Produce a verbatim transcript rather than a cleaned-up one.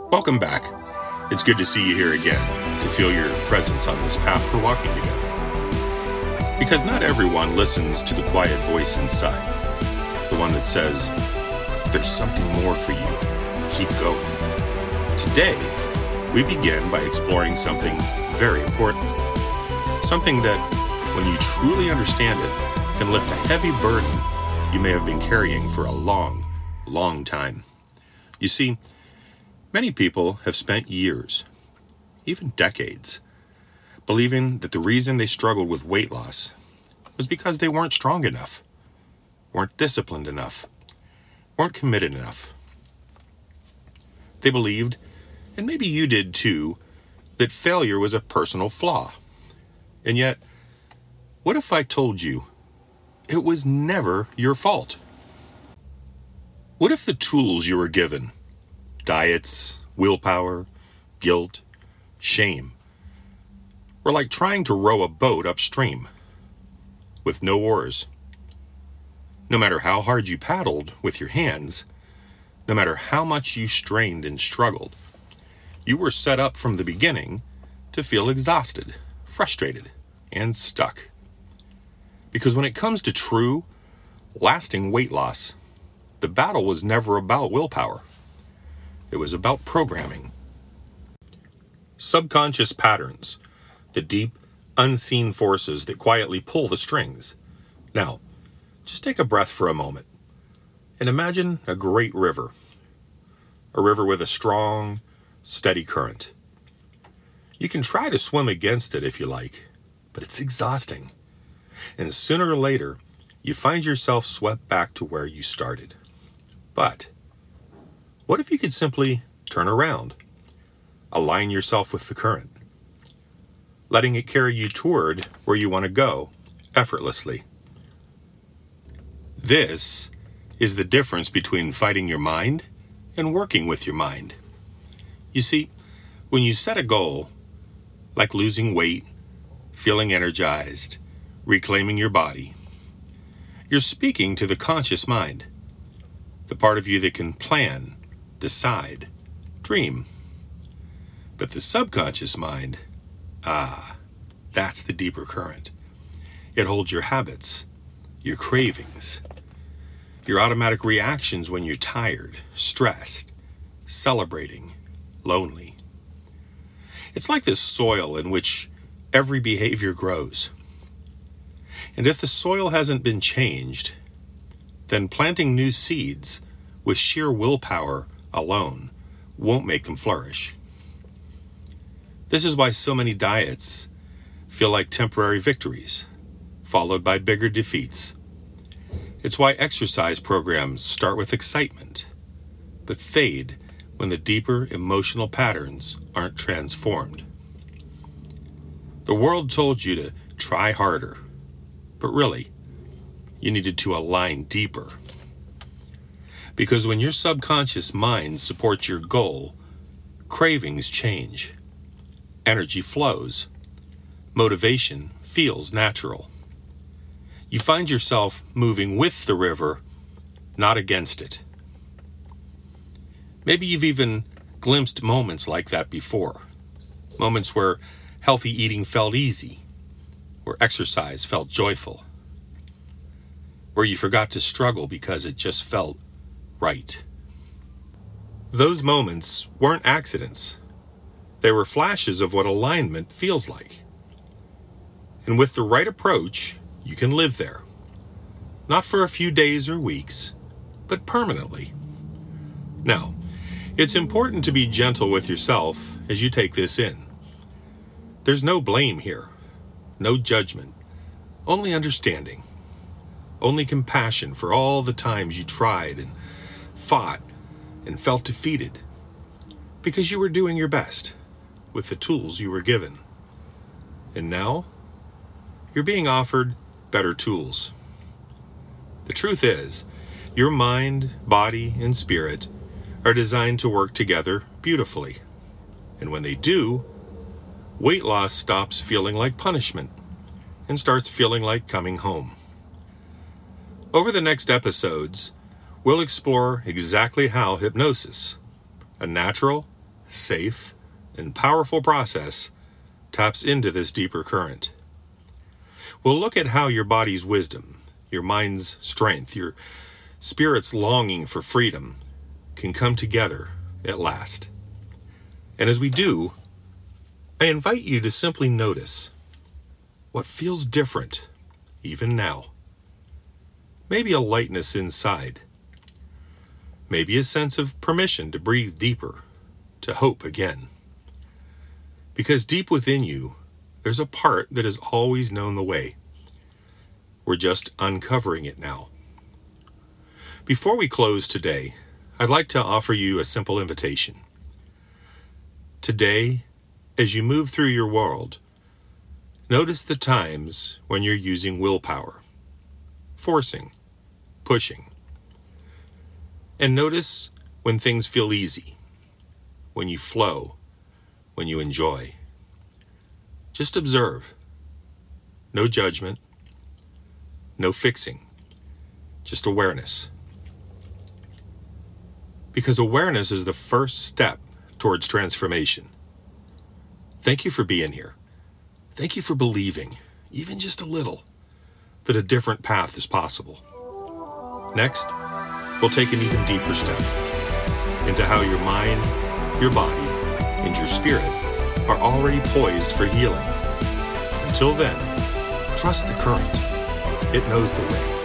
Welcome back. It's good to see you here again, to feel your presence on this path for walking together. Because not everyone listens to the quiet voice inside, the one that says, there's something more for you. Keep going. Today, we begin by exploring something very important. Something that, when you truly understand it, can lift a heavy burden you may have been carrying for a long, long time. You see, many people have spent years, even decades, believing that the reason they struggled with weight loss was because they weren't strong enough, weren't disciplined enough, weren't committed enough. They believed, and maybe you did too, that failure was a personal flaw. And yet, what if I told you it was never your fault? What if the tools you were given, diets, willpower, guilt, shame, were like trying to row a boat upstream with no oars? No matter how hard you paddled with your hands, no matter how much you strained and struggled, you were set up from the beginning to feel exhausted, frustrated, and stuck. Because when it comes to true, lasting weight loss, the battle was never about willpower. It was about programming. Subconscious patterns, the deep, unseen forces that quietly pull the strings. Now, just take a breath for a moment and imagine a great river. A river with a strong, steady current. You can try to swim against it if you like, but it's exhausting. And sooner or later, you find yourself swept back to where you started. But what if you could simply turn around, align yourself with the current, letting it carry you toward where you want to go effortlessly? This is the difference between fighting your mind and working with your mind. You see, when you set a goal, like losing weight, feeling energized, reclaiming your body, you're speaking to the conscious mind, the part of you that can plan, decide, dream. But the subconscious mind, ah, that's the deeper current. It holds your habits, your cravings, your automatic reactions when you're tired, stressed, celebrating, lonely. It's like this soil in which every behavior grows. And if the soil hasn't been changed, then planting new seeds with sheer willpower alone won't make them flourish. This is why so many diets feel like temporary victories, followed by bigger defeats. It's why exercise programs start with excitement, but fade when the deeper emotional patterns aren't transformed. The world told you to try harder, but really, you needed to align deeper. Because when your subconscious mind supports your goal, cravings change, energy flows, motivation feels natural. You find yourself moving with the river, not against it. Maybe you've even glimpsed moments like that before. Moments where healthy eating felt easy, where exercise felt joyful, where you forgot to struggle because it just felt right. Those moments weren't accidents. They were flashes of what alignment feels like. And with the right approach, you can live there. Not for a few days or weeks, but permanently. Now, it's important to be gentle with yourself as you take this in. There's no blame here, no judgment, only understanding, only compassion for all the times you tried and fought and felt defeated because you were doing your best with the tools you were given. And now, you're being offered better tools. The truth is, your mind, body, and spirit are designed to work together beautifully. And when they do, weight loss stops feeling like punishment and starts feeling like coming home. Over the next episodes, we'll explore exactly how hypnosis, a natural, safe, and powerful process taps into this deeper current. We'll look at how your body's wisdom, your mind's strength, your spirit's longing for freedom can come together at last. And as we do, I invite you to simply notice what feels different even now. Maybe a lightness inside. Maybe a sense of permission to breathe deeper, to hope again. Because deep within you, there's a part that has always known the way. We're just uncovering it now. Before we close today, I'd like to offer you a simple invitation. Today, as you move through your world, notice the times when you're using willpower, forcing, pushing. And notice when things feel easy, when you flow, when you enjoy. Just observe. No judgment, no fixing, just awareness. Because awareness is the first step towards transformation. Thank you for being here. Thank you for believing, even just a little, that a different path is possible. Next, we'll take an even deeper step into how your mind, your body, and your spirit are already poised for healing. Until then, trust the current. It knows the way.